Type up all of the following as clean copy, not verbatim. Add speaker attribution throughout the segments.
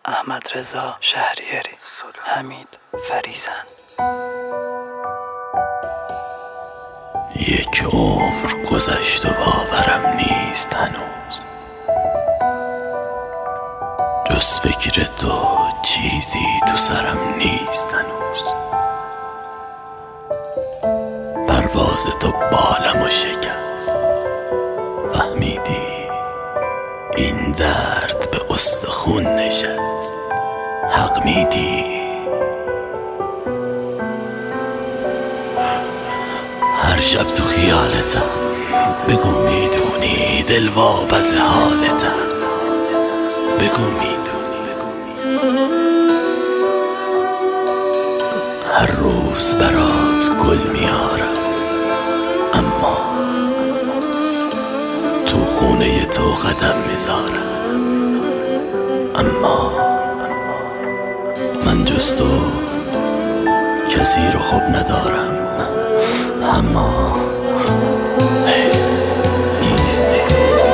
Speaker 1: احمد رضا شهریاری، حمید فریزند.
Speaker 2: یک عمر گذشت و باورم نیست هنوز، جز فکر تو چیزی تو سرم نیست هنوز. پرواز تو بالمو شکست، فهمیدی این درد به استخون نشست. حق میدی، هر شب تو خیالتم، بگو میدونی دل وابز حالتم، بگو میدونی. هر روز برات گل میارم، اما تو خونه تو قدم میذارم. اما من جز تو کسی رو خوب ندارم. اما نیستی.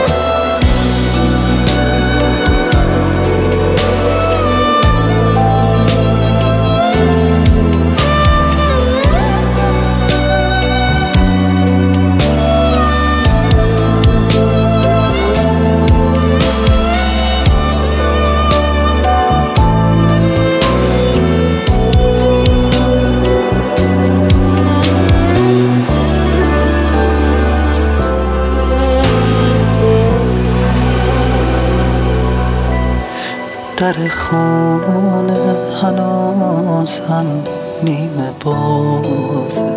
Speaker 1: در خونه هنوزم نیمه بازه،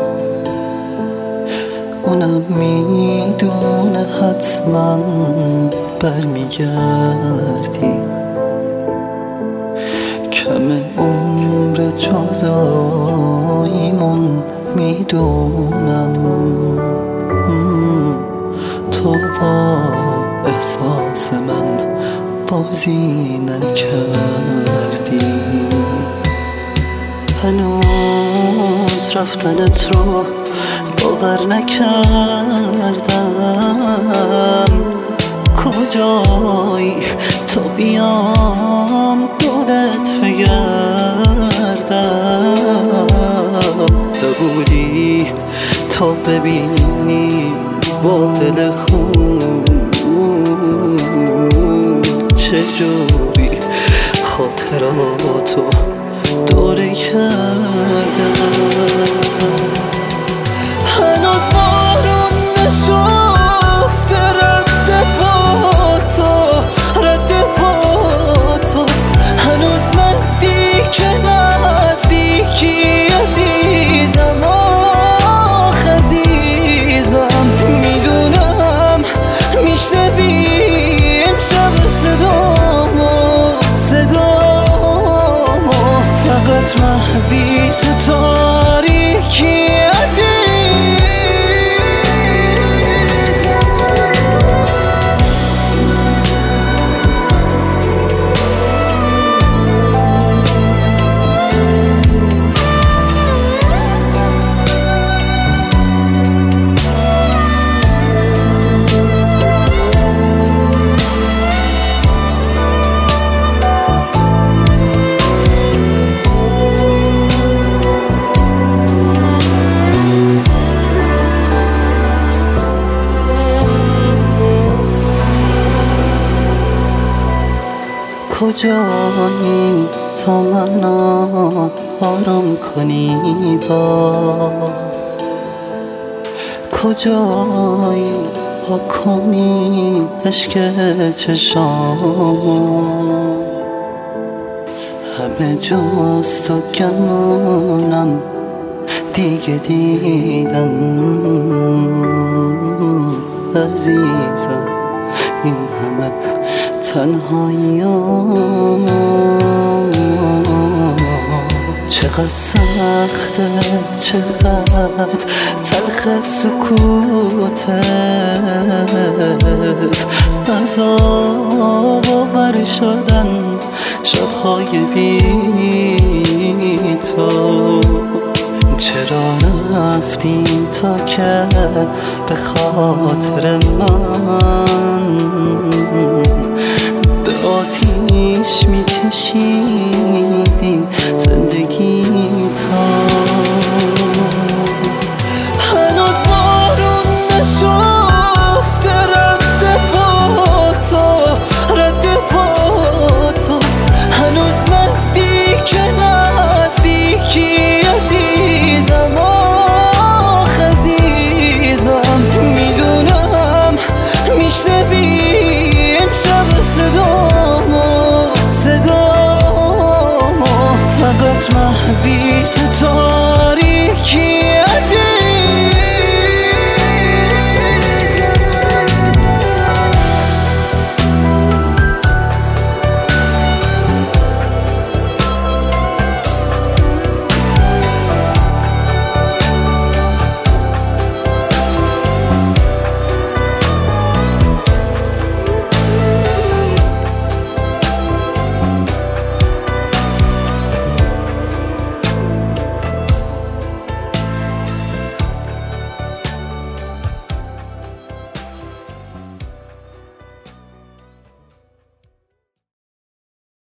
Speaker 1: اونم میدونه حتما برمیگردی. کم عمر جداییمون میدونم، تو با احساس من بازی نکردی. هنوز رفتنت رو باور نکردم. کجایی تو بیام دورت بگردم؟ ببودی تو ببینی با دل خون چجوری خاطراتو دوره کردم. هنوز بارون نشسته رد پاتو، هنوز نزدیکی عزیزم، آخ عزیزم. میدونم میشنوی امشب صدامو، فقط محوی تو تاریکی کجایی تا منو آرام کنی باز؟ کجایی پاک کنی عشق چشامو؟ همه جز تو گمونم دیگه دیدن عزیزم. این همه تنهاییام چقدر سخته، چقدر تلخ سکوتت. نزاور شدن شبهای بی تو. چرا رفتی تا که به خاطر من به آتیش میکشیدی محوی تو